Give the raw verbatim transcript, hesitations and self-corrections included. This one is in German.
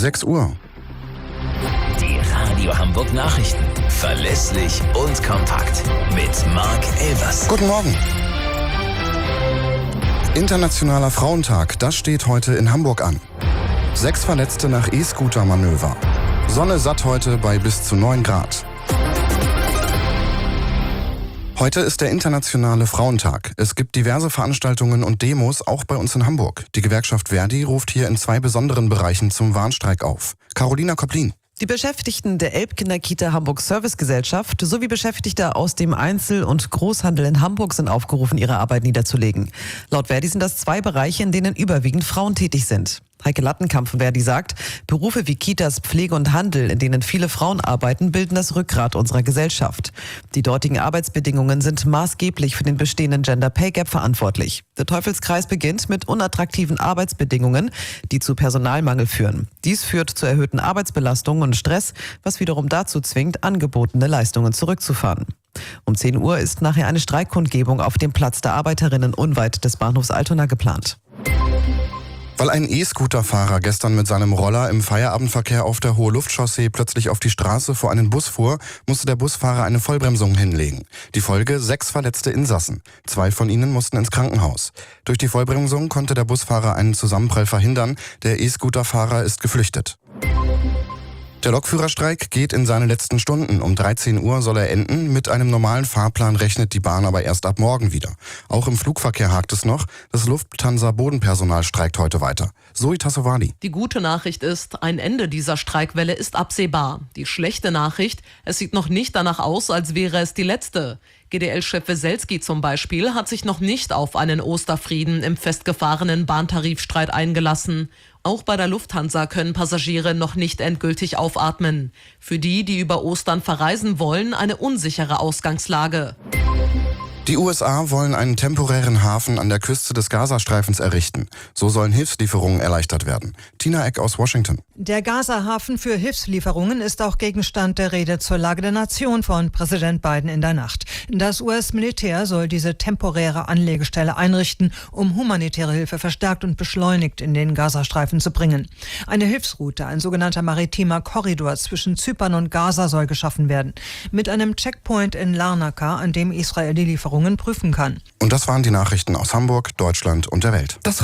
sechs Uhr. Die Radio Hamburg Nachrichten. Verlässlich und kompakt. Mit Marc Elvers. Guten Morgen. Internationaler Frauentag, das steht heute in Hamburg an. Sechs Verletzte nach E-Scooter-Manöver. Sonne satt heute bei bis zu neun Grad. Heute ist der Internationale Frauentag. Es gibt diverse Veranstaltungen und Demos, auch bei uns in Hamburg. Die Gewerkschaft Verdi ruft hier in zwei besonderen Bereichen zum Warnstreik auf. Carolina Kopplin. Die Beschäftigten der Elbkinderkita Hamburg Servicegesellschaft sowie Beschäftigte aus dem Einzel- und Großhandel in Hamburg sind aufgerufen, ihre Arbeit niederzulegen. Laut Verdi sind das zwei Bereiche, in denen überwiegend Frauen tätig sind. Heike Lattenkamp von Verdi sagt, Berufe wie Kitas, Pflege und Handel, in denen viele Frauen arbeiten, bilden das Rückgrat unserer Gesellschaft. Die dortigen Arbeitsbedingungen sind maßgeblich für den bestehenden Gender Pay Gap verantwortlich. Der Teufelskreis beginnt mit unattraktiven Arbeitsbedingungen, die zu Personalmangel führen. Dies führt zu erhöhten Arbeitsbelastungen und Stress, was wiederum dazu zwingt, angebotene Leistungen zurückzufahren. Um zehn Uhr ist nachher eine Streikkundgebung auf dem Platz der Arbeiterinnen unweit des Bahnhofs Altona geplant. Weil ein E-Scooter-Fahrer gestern mit seinem Roller im Feierabendverkehr auf der Hohe-Luft-Chaussee plötzlich auf die Straße vor einen Bus fuhr, musste der Busfahrer eine Vollbremsung hinlegen. Die Folge: sechs verletzte Insassen. Zwei von ihnen mussten ins Krankenhaus. Durch die Vollbremsung konnte der Busfahrer einen Zusammenprall verhindern. Der E-Scooter-Fahrer ist geflüchtet. Der Lokführerstreik geht in seine letzten Stunden. Um dreizehn Uhr soll er enden. Mit einem normalen Fahrplan rechnet die Bahn aber erst ab morgen wieder. Auch im Flugverkehr hakt es noch. Das Lufthansa-Bodenpersonal streikt heute weiter. Zoe Tassovali. Die gute Nachricht ist, ein Ende dieser Streikwelle ist absehbar. Die schlechte Nachricht, es sieht noch nicht danach aus, als wäre es die letzte. G D L-Chef Weselski zum Beispiel hat sich noch nicht auf einen Osterfrieden im festgefahrenen Bahntarifstreit eingelassen. Auch bei der Lufthansa können Passagiere noch nicht endgültig aufatmen. Für die, die über Ostern verreisen wollen, eine unsichere Ausgangslage. Die U S A wollen einen temporären Hafen an der Küste des Gazastreifens errichten. So sollen Hilfslieferungen erleichtert werden. Tina Eck aus Washington. Der Gaza-Hafen für Hilfslieferungen ist auch Gegenstand der Rede zur Lage der Nation von Präsident Biden in der Nacht. Das U S-Militär soll diese temporäre Anlegestelle einrichten, um humanitäre Hilfe verstärkt und beschleunigt in den Gazastreifen zu bringen. Eine Hilfsroute, ein sogenannter maritimer Korridor zwischen Zypern und Gaza soll geschaffen werden. Mit einem Checkpoint in Larnaca, an dem Israel die Lieferungen prüfen kann. Und das waren die Nachrichten aus Hamburg, Deutschland und der Welt. Das